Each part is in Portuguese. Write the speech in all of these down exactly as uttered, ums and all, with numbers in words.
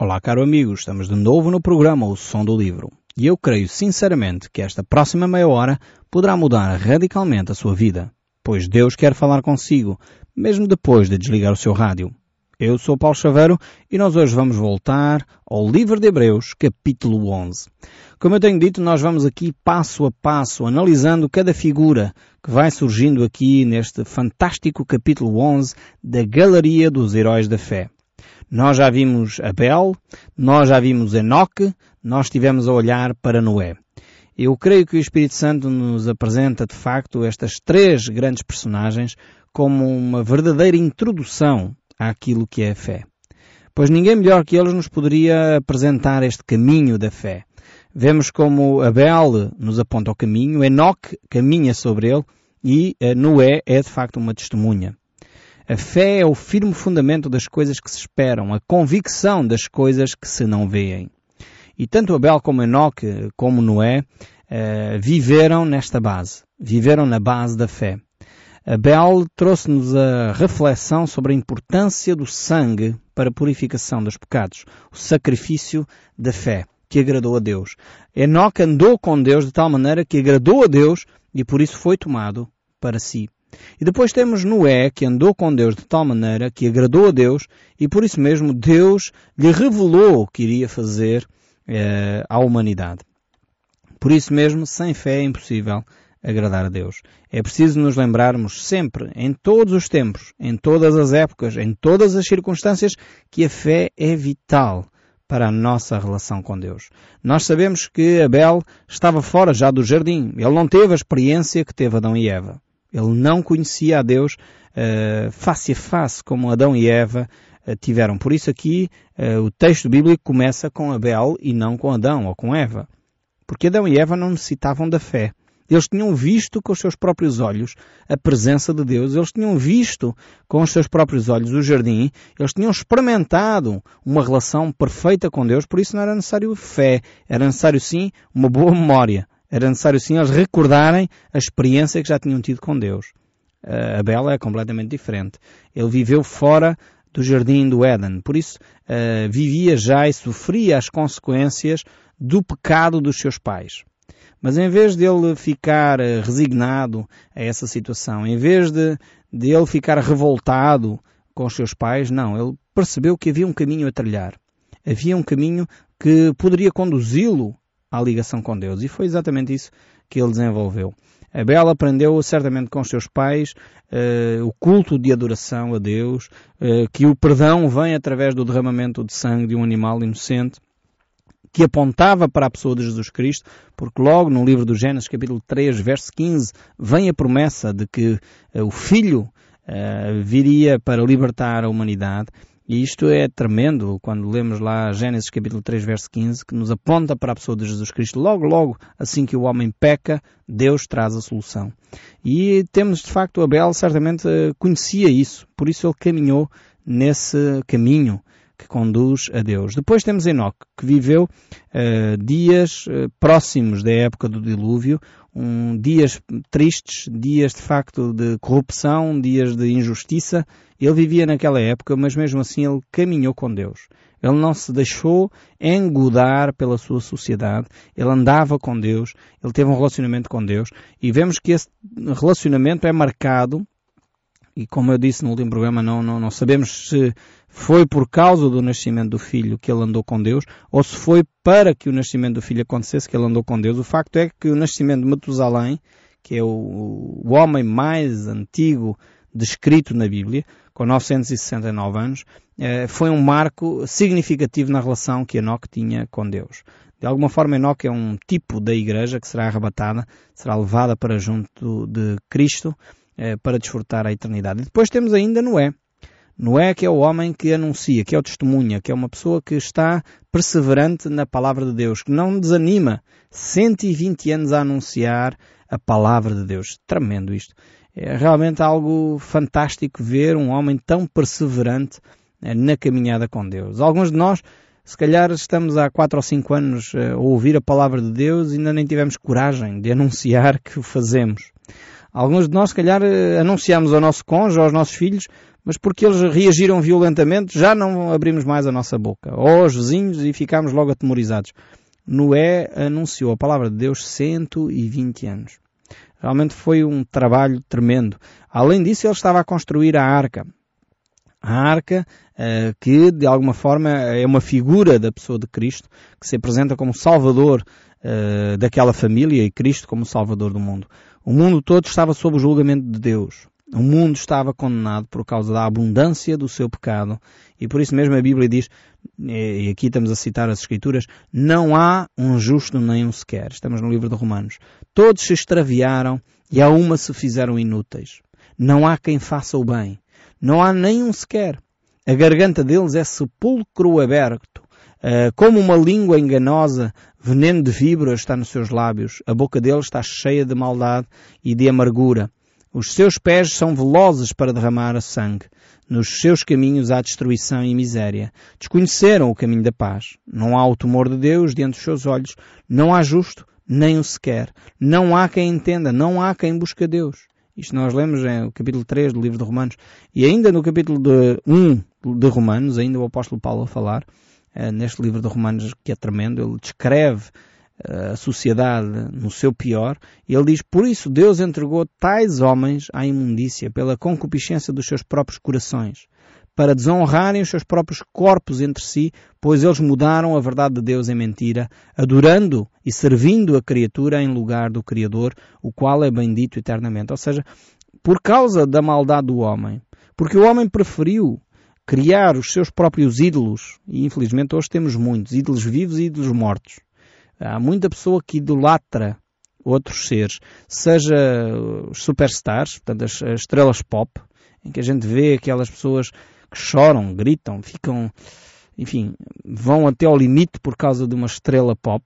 Olá, caro amigo, estamos de novo no programa O Som do Livro. E eu creio sinceramente que esta próxima meia hora poderá mudar radicalmente a sua vida, pois Deus quer falar consigo, mesmo depois de desligar o seu rádio. Eu sou Paulo Chaveiro e nós hoje vamos voltar ao livro de Hebreus, capítulo onze. Como eu tenho dito, nós vamos aqui passo a passo, analisando cada figura que vai surgindo aqui neste fantástico capítulo onze da Galeria dos Heróis da Fé. Nós já vimos Abel, nós já vimos Enoque, nós estivemos a olhar para Noé. Eu creio que o Espírito Santo nos apresenta, de facto, estas três grandes personagens como uma verdadeira introdução àquilo que é a fé. Pois ninguém melhor que eles nos poderia apresentar este caminho da fé. Vemos como Abel nos aponta o caminho, Enoque caminha sobre ele e Noé é, de facto, uma testemunha. A fé é o firme fundamento das coisas que se esperam, a convicção das coisas que se não veem. E tanto Abel como Enoque, como Noé, eh, viveram nesta base, viveram na base da fé. Abel trouxe-nos a reflexão sobre a importância do sangue para a purificação dos pecados, o sacrifício da fé, que agradou a Deus. Enoque andou com Deus de tal maneira que agradou a Deus e por isso foi tomado para si. E depois temos Noé, que andou com Deus de tal maneira que agradou a Deus e por isso mesmo Deus lhe revelou o que iria fazer eh, à humanidade. Por isso mesmo, sem fé é impossível agradar a Deus. É preciso nos lembrarmos sempre, em todos os tempos, em todas as épocas, em todas as circunstâncias, que a fé é vital para a nossa relação com Deus. Nós sabemos que Abel estava fora já do jardim. Ele não teve a experiência que teve Adão e Eva. Ele não conhecia a Deus uh, face a face como Adão e Eva uh, tiveram. Por isso aqui uh, o texto bíblico começa com Abel e não com Adão ou com Eva. Porque Adão e Eva não necessitavam da fé. Eles tinham visto com os seus próprios olhos a presença de Deus. Eles tinham visto com os seus próprios olhos o jardim. Eles tinham experimentado uma relação perfeita com Deus. Por isso não era necessário fé. Era necessário sim uma boa memória. Era necessário sim eles recordarem a experiência que já tinham tido com Deus. Uh, Abel é completamente diferente. Ele viveu fora do jardim do Éden. Por isso uh, vivia já e sofria as consequências do pecado dos seus pais. Mas em vez de ele ficar uh, resignado a essa situação, em vez de, de ele ficar revoltado com os seus pais, não, ele percebeu que havia um caminho a trilhar. Havia um caminho que poderia conduzi-lo à ligação com Deus. E foi exatamente isso que ele desenvolveu. Abel aprendeu certamente com os seus pais uh, o culto de adoração a Deus, uh, que o perdão vem através do derramamento de sangue de um animal inocente, que apontava para a pessoa de Jesus Cristo, porque logo no livro do Gênesis, capítulo três, verso quinze, vem a promessa de que uh, o Filho uh, viria para libertar a humanidade. E isto é tremendo quando lemos lá Gênesis capítulo três, verso quinze, que nos aponta para a pessoa de Jesus Cristo. Logo, logo, assim que o homem peca, Deus traz a solução. E temos, de facto, Abel certamente conhecia isso, por isso ele caminhou nesse caminho que conduz a Deus. Depois temos Enoque, que viveu uh, dias uh, próximos da época do dilúvio, um, dias tristes, dias de facto de corrupção, dias de injustiça. Ele vivia naquela época, mas mesmo assim ele caminhou com Deus. Ele não se deixou engodar pela sua sociedade. Ele andava com Deus. Ele teve um relacionamento com Deus. E vemos que esse relacionamento é marcado, e como eu disse no último programa, não, não, não sabemos se foi por causa do nascimento do filho que ele andou com Deus, ou se foi para que o nascimento do filho acontecesse que ele andou com Deus. O facto é que o nascimento de Matusalém, que é o, o homem mais antigo descrito na Bíblia, com novecentos e sessenta e nove anos, eh, foi um marco significativo na relação que Enoque tinha com Deus. De alguma forma, Enoque é um tipo da igreja que será arrebatada, será levada para junto de Cristo eh, para desfrutar a eternidade. E depois temos ainda Noé. Noé, que é o homem que anuncia, que é o testemunha, que é uma pessoa que está perseverante na palavra de Deus, que não desanima, cento e vinte anos a anunciar a palavra de Deus. Tremendo isto. É realmente algo fantástico ver um homem tão perseverante na caminhada com Deus. Alguns de nós, se calhar, estamos há quatro ou cinco anos a ouvir a palavra de Deus e ainda nem tivemos coragem de anunciar que o fazemos. Alguns de nós, se calhar, anunciamos ao nosso cônjuge, aos nossos filhos, mas porque eles reagiram violentamente, já não abrimos mais a nossa boca. Ou aos vizinhos e ficámos logo atemorizados. Noé anunciou a palavra de Deus cento e vinte anos. Realmente foi um trabalho tremendo. Além disso, ele estava a construir a arca. A arca, uh, que de alguma forma é uma figura da pessoa de Cristo, que se apresenta como Salvador uh, daquela família e Cristo como Salvador do mundo. O mundo todo estava sob o julgamento de Deus. O mundo estava condenado por causa da abundância do seu pecado. E por isso mesmo a Bíblia diz, e aqui estamos a citar as Escrituras, não há um justo nem um sequer. Estamos no livro de Romanos. Todos se extraviaram e a uma se fizeram inúteis. Não há quem faça o bem. Não há nenhum sequer. A garganta deles é sepulcro aberto. Uh, como uma língua enganosa, veneno de víboras está nos seus lábios. A boca deles está cheia de maldade e de amargura. Os seus pés são velozes para derramar sangue. Nos seus caminhos há destruição e miséria. Desconheceram o caminho da paz. Não há o temor de Deus diante dos seus olhos. Não há justo, nem o sequer. Não há quem entenda, não há quem busque a Deus. Isto nós lemos no capítulo três do livro de Romanos. E ainda no capítulo de um de Romanos, ainda o apóstolo Paulo a falar, neste livro de Romanos que é tremendo, ele descreve a sociedade no seu pior, e ele diz, por isso Deus entregou tais homens à imundícia pela concupiscência dos seus próprios corações, para desonrarem os seus próprios corpos entre si, pois eles mudaram a verdade de Deus em mentira, adorando e servindo a criatura em lugar do Criador, o qual é bendito eternamente. Ou seja, por causa da maldade do homem, porque o homem preferiu criar os seus próprios ídolos, e infelizmente hoje temos muitos, ídolos vivos e ídolos mortos. Há muita pessoa que idolatra outros seres, seja os superstars, portanto as, as estrelas pop, em que a gente vê aquelas pessoas que choram, gritam, ficam, enfim, vão até ao limite por causa de uma estrela pop.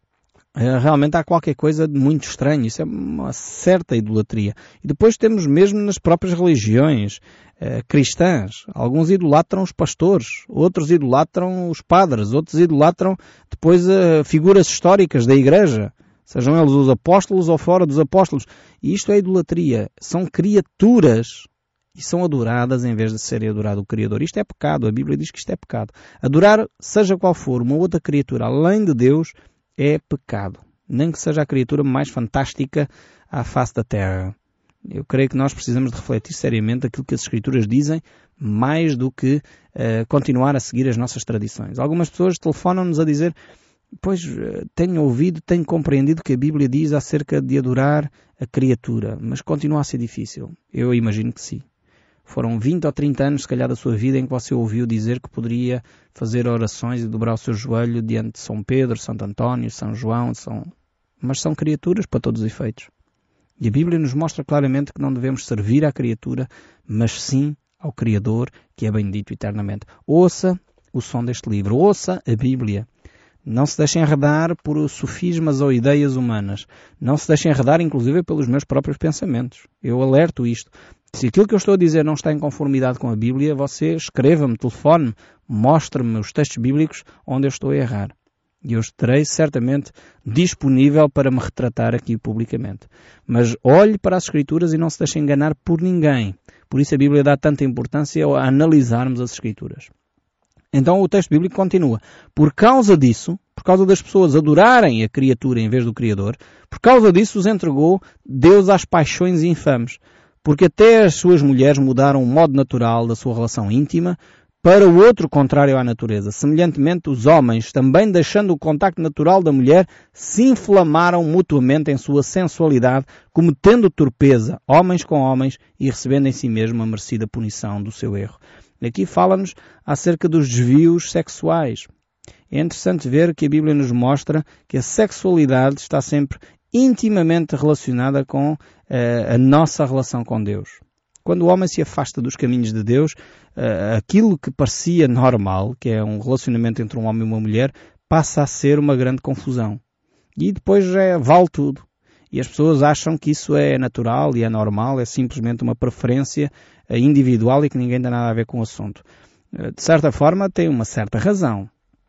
Realmente há qualquer coisa de muito estranho. Isso é uma certa idolatria. E depois temos mesmo nas próprias religiões eh, cristãs. Alguns idolatram os pastores, outros idolatram os padres, outros idolatram depois eh, figuras históricas da igreja, sejam eles os apóstolos ou fora dos apóstolos. E isto é idolatria. São criaturas e são adoradas em vez de serem adorado o Criador. Isto é pecado. A Bíblia diz que isto é pecado. Adorar, seja qual for, uma outra criatura além de Deus, é pecado. Nem que seja a criatura mais fantástica à face da terra. Eu creio que nós precisamos de refletir seriamente aquilo que as Escrituras dizem, mais do que uh, continuar a seguir as nossas tradições. Algumas pessoas telefonam-nos a dizer, pois uh, tenho ouvido, tenho compreendido o que a Bíblia diz acerca de adorar a criatura, mas continua a ser difícil. Eu imagino que sim. Foram vinte ou trinta anos, se calhar, da sua vida em que você ouviu dizer que poderia fazer orações e dobrar o seu joelho diante de São Pedro, Santo António, São João, São... mas são criaturas para todos os efeitos. E a Bíblia nos mostra claramente que não devemos servir à criatura, mas sim ao Criador, que é bendito eternamente. Ouça o som deste livro, ouça a Bíblia. Não se deixem enredar por sofismas ou ideias humanas. Não se deixem enredar, inclusive, pelos meus próprios pensamentos. Eu alerto isto. Se aquilo que eu estou a dizer não está em conformidade com a Bíblia, você escreva-me, telefone-me, mostre-me os textos bíblicos onde eu estou a errar. E eu estarei certamente disponível para me retratar aqui publicamente. Mas olhe para as Escrituras e não se deixe enganar por ninguém. Por isso a Bíblia dá tanta importância a analisarmos as Escrituras. Então o texto bíblico continua. Por causa disso, por causa das pessoas adorarem a criatura em vez do Criador, por causa disso os entregou Deus às paixões infames. Porque até as suas mulheres mudaram o modo natural da sua relação íntima para o outro contrário à natureza. Semelhantemente, os homens, também deixando o contacto natural da mulher, se inflamaram mutuamente em sua sensualidade, cometendo torpeza, homens com homens, e recebendo em si mesmo a merecida punição do seu erro. Aqui fala-nos acerca dos desvios sexuais. É interessante ver que a Bíblia nos mostra que a sexualidade está sempre intimamente relacionada com uh, a nossa relação com Deus. Quando o homem se afasta dos caminhos de Deus, uh, aquilo que parecia normal, que é um relacionamento entre um homem e uma mulher, passa a ser uma grande confusão. E depois é, vale tudo. E as pessoas acham que isso é natural e é normal, é simplesmente uma preferência uh, individual e que ninguém tem nada a ver com o assunto. Uh, de certa forma, tem uma certa razão.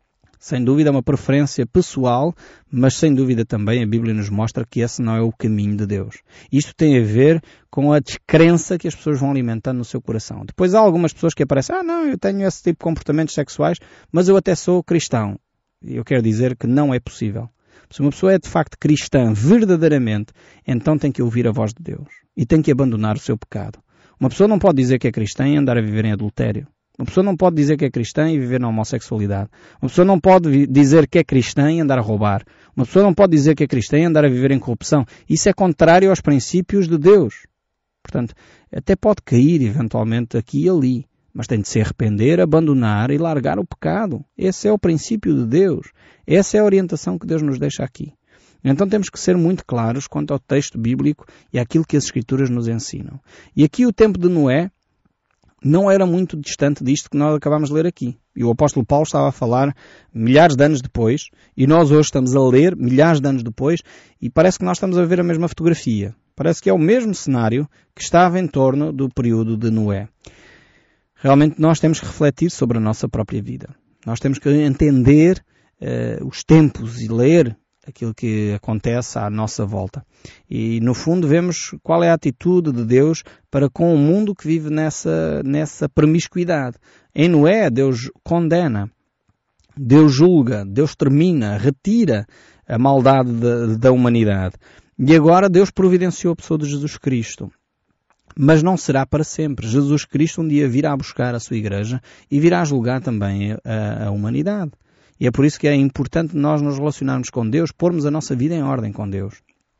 Sem dúvida é uma preferência pessoal, mas sem dúvida também a Bíblia nos mostra que esse não é o caminho de Deus. Isto tem a ver com a descrença que as pessoas vão alimentando no seu coração. Depois há algumas pessoas que aparecem, ah não, eu tenho esse tipo de comportamentos sexuais, mas eu até sou cristão. Eu quero dizer que não é possível. Se uma pessoa é de facto cristã, verdadeiramente, então tem que ouvir a voz de Deus. E tem que abandonar o seu pecado. Uma pessoa não pode dizer que é cristã e andar a viver em adultério. Uma pessoa não pode dizer que é cristã e viver na homossexualidade. Uma pessoa não pode dizer que é cristã e andar a roubar. Uma pessoa não pode dizer que é cristã e andar a viver em corrupção. Isso é contrário aos princípios de Deus. Portanto, até pode cair eventualmente aqui e ali, mas tem de se arrepender, abandonar e largar o pecado. Esse é o princípio de Deus. Essa é a orientação que Deus nos deixa aqui. Então temos que ser muito claros quanto ao texto bíblico e àquilo que as Escrituras nos ensinam. E aqui o tempo de Noé não era muito distante disto que nós acabamos de ler aqui. E o apóstolo Paulo estava a falar milhares de anos depois, e nós hoje estamos a ler milhares de anos depois, e parece que nós estamos a ver a mesma fotografia. Parece que é o mesmo cenário que estava em torno do período de Noé. Realmente nós temos que refletir sobre a nossa própria vida. Nós temos que entender uh, os tempos e ler aquilo que acontece à nossa volta. E, no fundo, vemos qual é a atitude de Deus para com o mundo que vive nessa, nessa promiscuidade. Em Noé, Deus condena, Deus julga, Deus termina, retira a maldade da, da humanidade. E agora Deus providenciou a pessoa de Jesus Cristo. Mas não será para sempre. Jesus Cristo um dia virá buscar a sua igreja e virá julgar também a, a humanidade. E é por isso que é importante nós nos relacionarmos com Deus, pormos a nossa vida em ordem com Deus.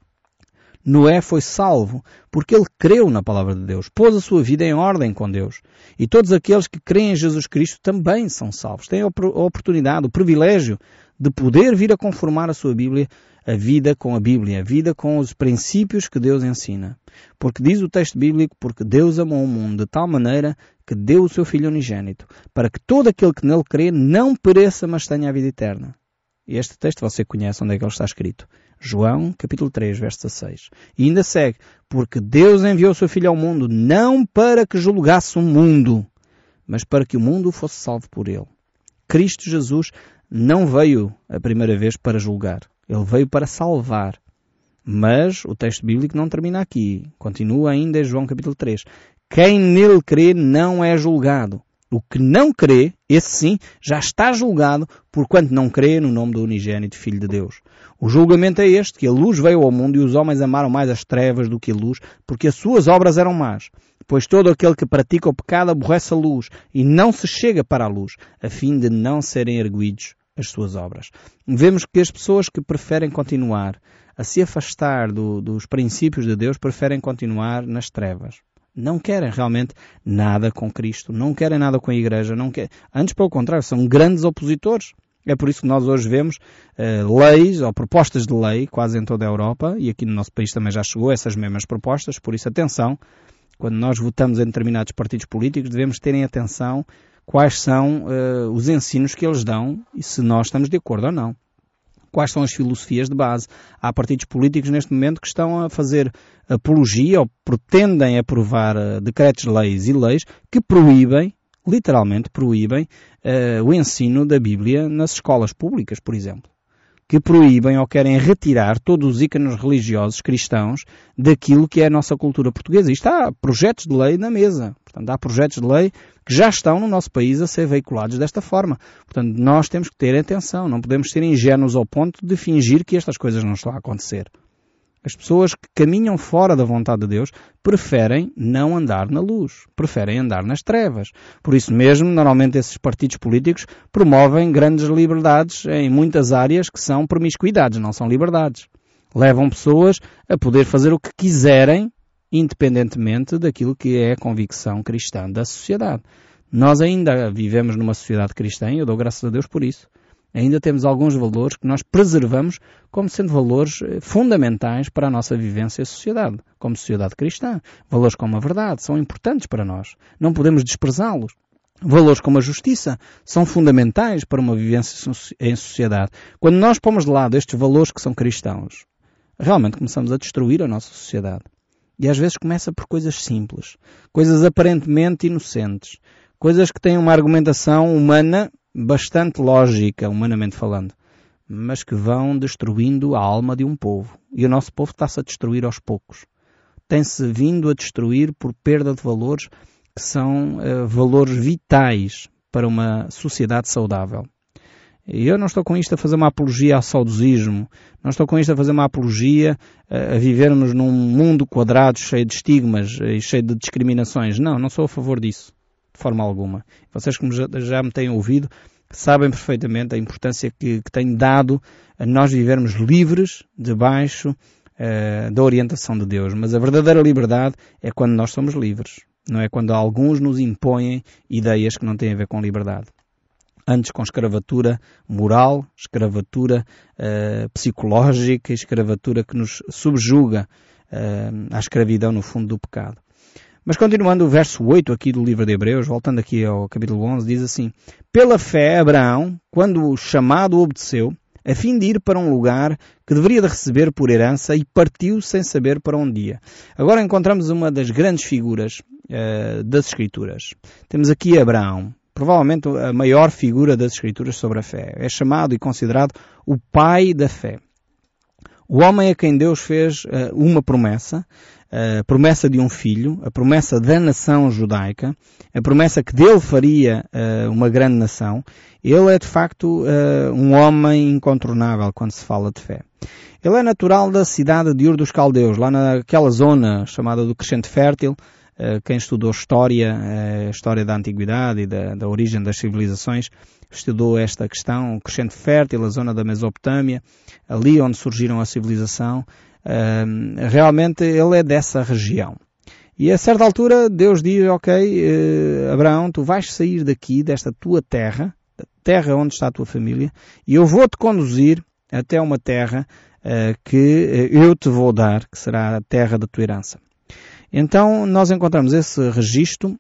Noé foi salvo porque ele creu na palavra de Deus, pôs a sua vida em ordem com Deus. E todos aqueles que creem em Jesus Cristo também são salvos. Têm a oportunidade, o privilégio de poder vir a conformar a sua Bíblia, a vida com a Bíblia, a vida com os princípios que Deus ensina. Porque diz o texto bíblico, porque Deus amou o mundo de tal maneira que deu o seu Filho unigênito, para que todo aquele que nele crê não pereça, mas tenha a vida eterna. E este texto você conhece onde é que ele está escrito. João, capítulo três, verso dezasseis. E ainda segue, porque Deus enviou o seu Filho ao mundo, não para que julgasse o mundo, mas para que o mundo fosse salvo por ele. Cristo Jesus não veio a primeira vez para julgar. Ele veio para salvar. Mas o texto bíblico não termina aqui. Continua ainda em João capítulo três. Quem nele crê não é julgado. O que não crê, esse sim, já está julgado, porquanto não crê no nome do unigênito Filho de Deus. O julgamento é este, que a luz veio ao mundo e os homens amaram mais as trevas do que a luz, porque as suas obras eram más. Pois todo aquele que pratica o pecado aborrece a luz e não se chega para a luz, a fim de não serem erguidos as suas obras. Vemos que as pessoas que preferem continuar a se afastar do, dos princípios de Deus, preferem continuar nas trevas. Não querem realmente nada com Cristo, não querem nada com a Igreja, não querem... antes pelo contrário, são grandes opositores. É por isso que nós hoje vemos uh, leis ou propostas de lei quase em toda a Europa, e aqui no nosso país também já chegou essas mesmas propostas, por isso atenção, quando nós votamos em determinados partidos políticos devemos terem atenção quais são uh, os ensinos que eles dão e se nós estamos de acordo ou não. Quais são as filosofias de base. Há partidos políticos neste momento que estão a fazer apologia ou pretendem aprovar uh, decretos-leis e leis que proíbem, literalmente proíbem, uh, o ensino da Bíblia nas escolas públicas, por exemplo. Que proíbem ou querem retirar todos os ícones religiosos cristãos daquilo que é a nossa cultura portuguesa. Isto há projetos de lei na mesa. Portanto, há projetos de lei que já estão no nosso país a ser veiculados desta forma. Portanto, nós temos que ter atenção. Não podemos ser ingênuos ao ponto de fingir que estas coisas não estão a acontecer. As pessoas que caminham fora da vontade de Deus preferem não andar na luz, preferem andar nas trevas. Por isso mesmo, normalmente esses partidos políticos promovem grandes liberdades em muitas áreas que são promiscuidades, não são liberdades. Levam pessoas a poder fazer o que quiserem, independentemente daquilo que é a convicção cristã da sociedade. Nós ainda vivemos numa sociedade cristã e eu dou graças a Deus por isso. Ainda temos alguns valores que nós preservamos como sendo valores fundamentais para a nossa vivência e sociedade, como sociedade cristã. Valores como a verdade são importantes para nós. Não podemos desprezá-los. Valores como a justiça são fundamentais para uma vivência em sociedade. Quando nós pomos de lado estes valores que são cristãos, realmente começamos a destruir a nossa sociedade. E às vezes começa por coisas simples, coisas aparentemente inocentes, coisas que têm uma argumentação humana bastante lógica, humanamente falando, mas que vão destruindo a alma de um povo. E o nosso povo está-se a destruir aos poucos. Tem-se vindo a destruir por perda de valores que são uh, valores vitais para uma sociedade saudável. E eu não estou com isto a fazer uma apologia ao saudosismo, não estou com isto a fazer uma apologia a, a vivermos num mundo quadrado cheio de estigmas e cheio de discriminações. Não, não sou a favor disso, de forma alguma. Vocês, como já, já me têm ouvido, sabem perfeitamente a importância que, que tenho dado a nós vivermos livres debaixo uh, da orientação de Deus. Mas a verdadeira liberdade é quando nós somos livres, não é quando alguns nos impõem ideias que não têm a ver com liberdade. Antes com escravatura moral, escravatura uh, psicológica, escravatura que nos subjuga uh, à escravidão no fundo do pecado. Mas continuando o verso oito aqui do livro de Hebreus, voltando aqui ao capítulo onze, diz assim: pela fé, Abraão, quando o chamado obedeceu, a fim de ir para um lugar que deveria de receber por herança, e partiu sem saber para onde ia. Agora encontramos uma das grandes figuras uh, das Escrituras. Temos aqui Abraão, provavelmente a maior figura das Escrituras sobre a fé. É chamado e considerado o pai da fé. O homem a quem Deus fez uh, uma promessa, a promessa de um filho, a promessa da nação judaica, a promessa que dele faria uh, uma grande nação. Ele é de facto uh, um homem incontornável quando se fala de fé. Ele é natural da cidade de Ur dos Caldeus, lá naquela zona chamada do Crescente Fértil. Uh, quem estudou história, a uh, história da antiguidade e da, da origem das civilizações, estudou esta questão, o Crescente Fértil, a zona da Mesopotâmia, ali onde surgiram a civilização. Uh, realmente ele é dessa região. E a certa altura Deus diz, ok, uh, Abraão, tu vais sair daqui, desta tua terra, da terra onde está a tua família, e eu vou-te conduzir até uma terra uh, que eu te vou dar, que será a terra da tua herança. Então nós encontramos esse registro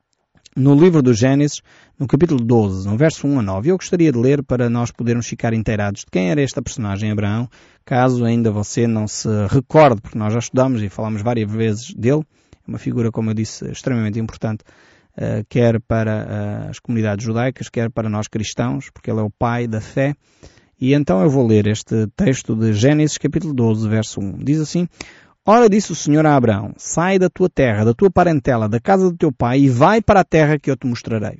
no livro do Gênesis, no capítulo doze, no verso um a nove. Eu gostaria de ler para nós podermos ficar inteirados de quem era esta personagem, Abraão, caso ainda você não se recorde, porque nós já estudamos e falamos várias vezes dele. É uma figura, como eu disse, extremamente importante, uh, quer para uh, as comunidades judaicas, quer para nós cristãos, porque ele é o pai da fé. E então eu vou ler este texto de Gênesis, capítulo doze, verso um. Diz assim: ora, disse o Senhor a Abraão, sai da tua terra, da tua parentela, da casa do teu pai, e vai para a terra que eu te mostrarei.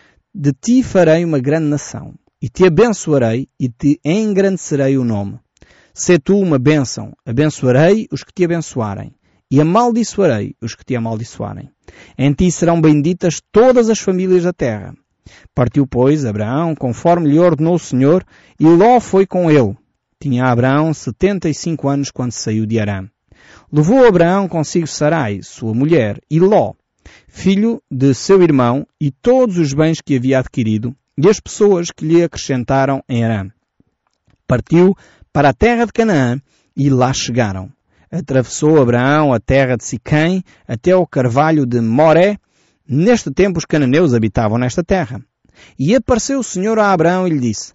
De ti farei uma grande nação, e te abençoarei, e te engrandecerei o nome. Sê tu uma bênção, abençoarei os que te abençoarem, e amaldiçoarei os que te amaldiçoarem. Em ti serão benditas todas as famílias da terra. Partiu, pois, Abraão, conforme lhe ordenou o Senhor, e Ló foi com ele. Tinha Abraão setenta e cinco anos quando saiu de Harã. Levou Abraão consigo Sarai, sua mulher, e Ló, filho de seu irmão, e todos os bens que havia adquirido, e as pessoas que lhe acrescentaram em Harã. Partiu para a terra de Canaã, e lá chegaram. Atravessou Abraão a terra de Siquém, até ao carvalho de Moré. Neste tempo os cananeus habitavam nesta terra. E apareceu o Senhor a Abraão e lhe disse: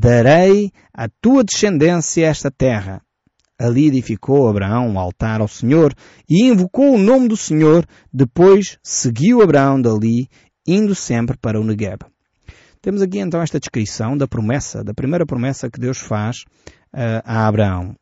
darei à tua descendência esta terra. Ali edificou Abraão um altar ao Senhor e invocou o nome do Senhor. Depois seguiu Abraão dali, indo sempre para o Negueb. Temos aqui então esta descrição da promessa, da primeira promessa que Deus faz uh, a Abraão.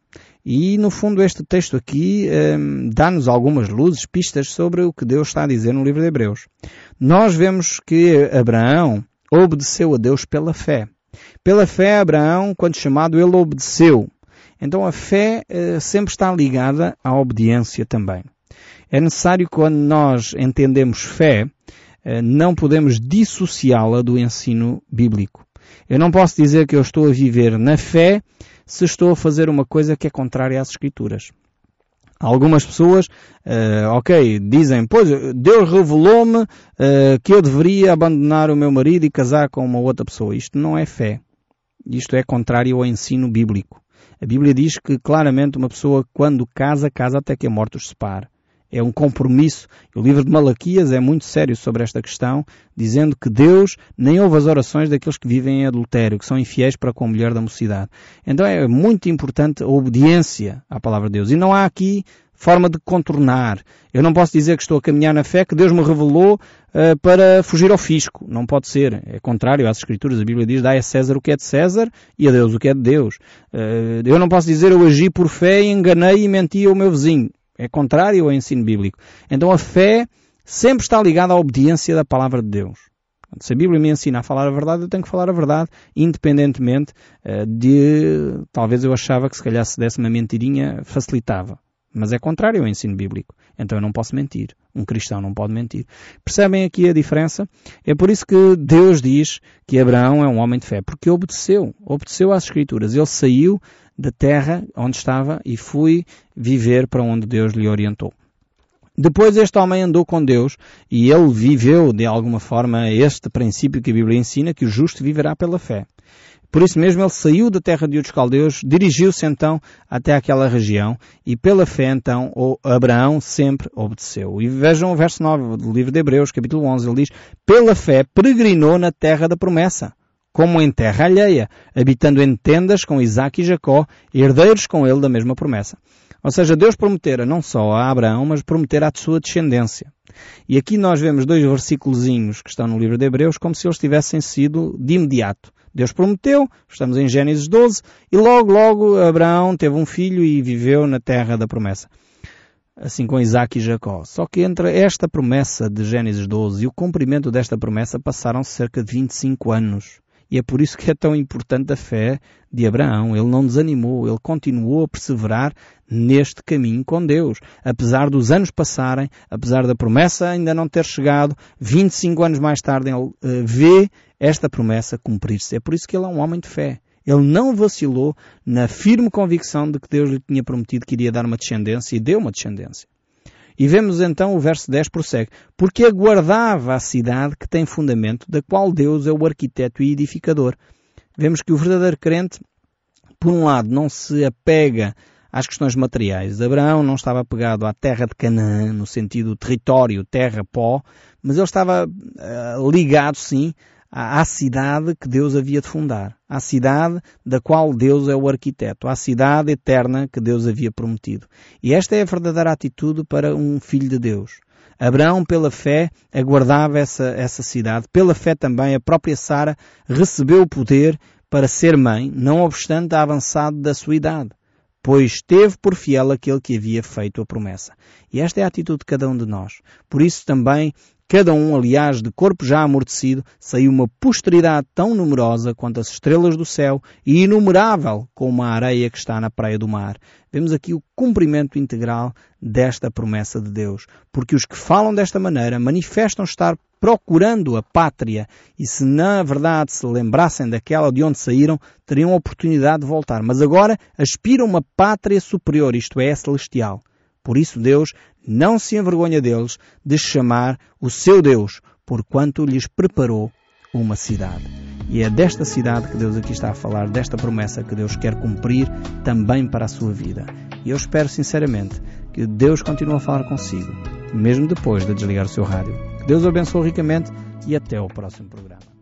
E no fundo este texto aqui um, dá-nos algumas luzes, pistas sobre o que Deus está a dizer no livro de Hebreus. Nós vemos que Abraão obedeceu a Deus pela fé. Pela fé, Abraão, quando chamado, ele obedeceu. Então a fé uh, sempre está ligada à obediência também. É necessário, quando nós entendemos fé, uh, não podemos dissociá-la do ensino bíblico. Eu não posso dizer que eu estou a viver na fé se estou a fazer uma coisa que é contrária às Escrituras. Algumas pessoas, uh, ok, dizem, pois Deus revelou-me uh, que eu deveria abandonar o meu marido e casar com uma outra pessoa. Isto não é fé. Isto é contrário ao ensino bíblico. A Bíblia diz que claramente uma pessoa quando casa, casa até que a morte os separe. É um compromisso. O livro de Malaquias é muito sério sobre esta questão, dizendo que Deus nem ouve as orações daqueles que vivem em adultério, que são infiéis para com a mulher da mocidade. Então é muito importante a obediência à palavra de Deus. E não há aqui forma de contornar. Eu não posso dizer que estou a caminhar na fé que Deus me revelou uh, para fugir ao fisco. Não pode ser. É contrário às Escrituras. A Bíblia diz, dai a César o que é de César e a Deus o que é de Deus. Uh, eu não posso dizer, eu agi por fé e enganei e menti ao meu vizinho. É contrário ao ensino bíblico. Então a fé sempre está ligada à obediência da palavra de Deus. Se a Bíblia me ensina a falar a verdade, eu tenho que falar a verdade, independentemente uh, de... Talvez eu achava que se calhar se desse uma mentirinha facilitava. Mas é contrário ao ensino bíblico. Então eu não posso mentir. Um cristão não pode mentir. Percebem aqui a diferença? É por isso que Deus diz que Abraão é um homem de fé. Porque obedeceu. Obedeceu às Escrituras. Ele saiu da terra onde estava e foi viver para onde Deus lhe orientou. Depois este homem andou com Deus e ele viveu de alguma forma este princípio que a Bíblia ensina, que o justo viverá pela fé. Por isso mesmo ele saiu da terra de Ur dos Caldeus, dirigiu-se então até aquela região e pela fé então Abraão sempre obedeceu. E vejam o verso nove do livro de Hebreus, capítulo onze, ele diz, pela fé peregrinou na terra da promessa, como em terra alheia, habitando em tendas com Isaque e Jacó, herdeiros com ele da mesma promessa. Ou seja, Deus prometera não só a Abraão, mas prometera à sua descendência. E aqui nós vemos dois versículozinhos que estão no livro de Hebreus, como se eles tivessem sido de imediato. Deus prometeu, estamos em Gênesis doze, e logo, logo Abraão teve um filho e viveu na terra da promessa. Assim com Isaque e Jacó. Só que entre esta promessa de Gênesis doze e o cumprimento desta promessa passaram-se cerca de vinte e cinco anos. E é por isso que é tão importante a fé de Abraão. Ele não desanimou, ele continuou a perseverar neste caminho com Deus. Apesar dos anos passarem, apesar da promessa ainda não ter chegado, vinte e cinco anos mais tarde ele uh, vê esta promessa cumprir-se. É por isso que ele é um homem de fé. Ele não vacilou na firme convicção de que Deus lhe tinha prometido que iria dar uma descendência e deu uma descendência. E vemos então o verso dez prossegue. Porque aguardava a cidade que tem fundamento, da qual Deus é o arquiteto e edificador. Vemos que o verdadeiro crente, por um lado, não se apega às questões materiais. Abraão não estava apegado à terra de Canaã, no sentido território, terra, pó, mas ele estava uh, ligado, sim, à cidade que Deus havia de fundar, à cidade da qual Deus é o arquiteto, à cidade eterna que Deus havia prometido. E esta é a verdadeira atitude para um filho de Deus. Abraão, pela fé, aguardava essa, essa cidade. Pela fé também, a própria Sara recebeu o poder para ser mãe, não obstante a avançado da sua idade, pois teve por fiel aquele que havia feito a promessa. E esta é a atitude de cada um de nós. Por isso também, cada um, aliás, de corpo já amortecido, saiu uma posteridade tão numerosa quanto as estrelas do céu e inumerável como a areia que está na praia do mar. Vemos aqui o cumprimento integral desta promessa de Deus. Porque os que falam desta maneira manifestam estar procurando a pátria e se na verdade se lembrassem daquela de onde saíram, teriam a oportunidade de voltar. Mas agora aspiram uma pátria superior, isto é, celestial. Por isso Deus não se envergonha deles de chamar o seu Deus, porquanto lhes preparou uma cidade. E é desta cidade que Deus aqui está a falar, desta promessa que Deus quer cumprir também para a sua vida. E eu espero sinceramente que Deus continue a falar consigo, mesmo depois de desligar o seu rádio. Que Deus o abençoe ricamente e até ao próximo programa.